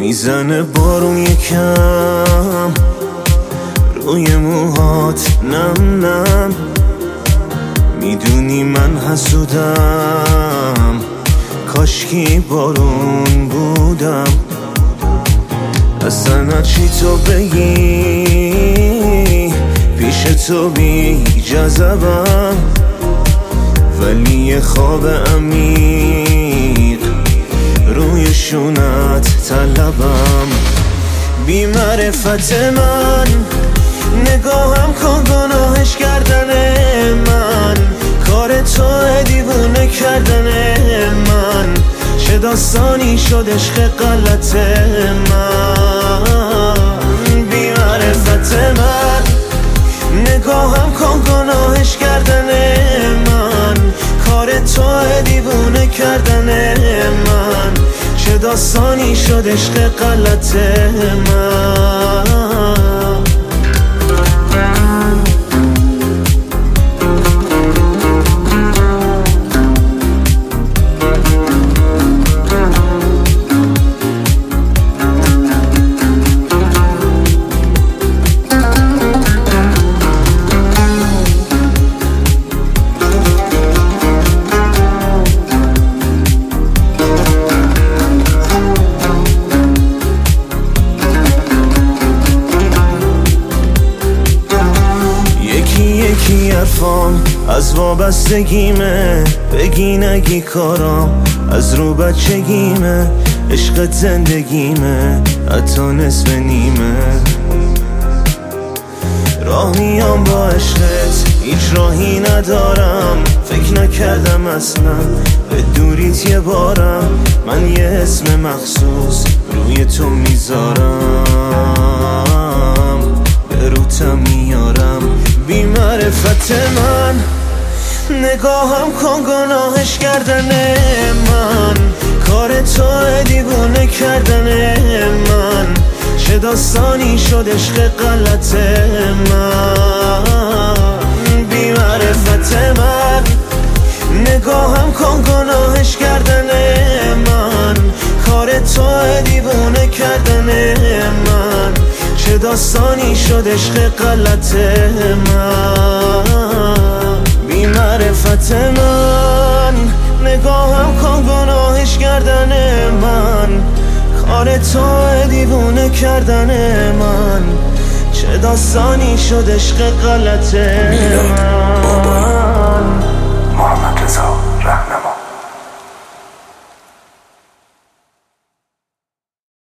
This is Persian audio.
میزنه بارون یکم روی موهات نم نم. میدونی من حسودم، کاشکی بارون بودم. اصلا چی تو بگی پیش تو بی جذبم، ولی یه خواب عمیق روی شونت طلبم. بی معرفت من نگاهم کن گناهش کردن من، کار تو دیوونه کردن من. چه داستانی شد عشق غلط من. بی معرفت من نگاهم کن گناهش کردن من، کار تو دیوونه کردن من. چه داستانی شد عشق غلط من. یکی حرفام از وابستگیمه، بگی نگی کارام از رو بچگیمه. عشقت زندگیمه حتی نصف نیمه. راه میام با عشقت هیچ راهی ندارم، فکر نکردم اصلا به دوریت یه بارم. من یه اسم مخصوص روی تو میذارم، به روتم میارم. بی معرفت من نگاهم کن گناهش کردن من، کار تو دیوونه کردن من. چه داستانی شد عشق غلط من. بی معرفت من نگاهم کن گناهش کردن من، کار تو دیوونه کردن من. چه داستانی شد عشق غلط من. بی معرفت من نگاهم کن گناهش کردن من، کار تو دیوونه کردن من. چه داستانی شد عشق غلط من. محمد رضا رحمت